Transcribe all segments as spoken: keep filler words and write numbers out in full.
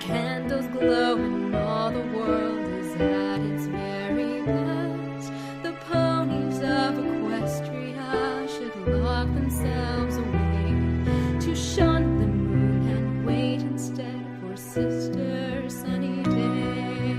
candles glow and all the world is at its very best. The ponies of Equestria should lock themselves away to shun the moon and wait instead for Sister Sunny Day.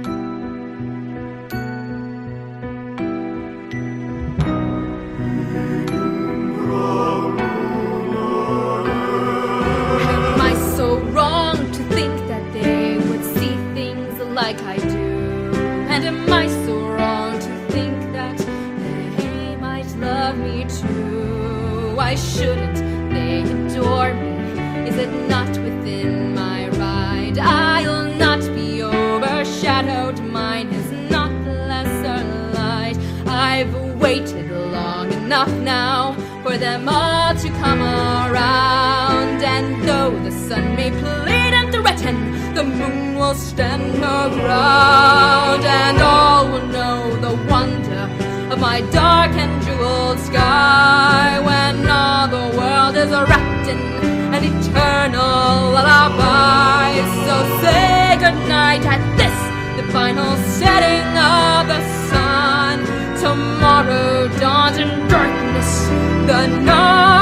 Am I so wrong to think that they would see things like I do? And am I so wrong to think that they might love me too? Why shouldn't they adore me? Is it not within my right? I'll not be overshadowed. Mine is not the lesser light. I've waited long enough now for them all to come around. And though the sun may plead and threaten, the moon will stand her ground. And all will know the wonder of my dark and jeweled sky, when all the world is wrapped in an eternal lullaby. So say goodnight at this, the final setting of the sun. Tomorrow dawns in darkness, the night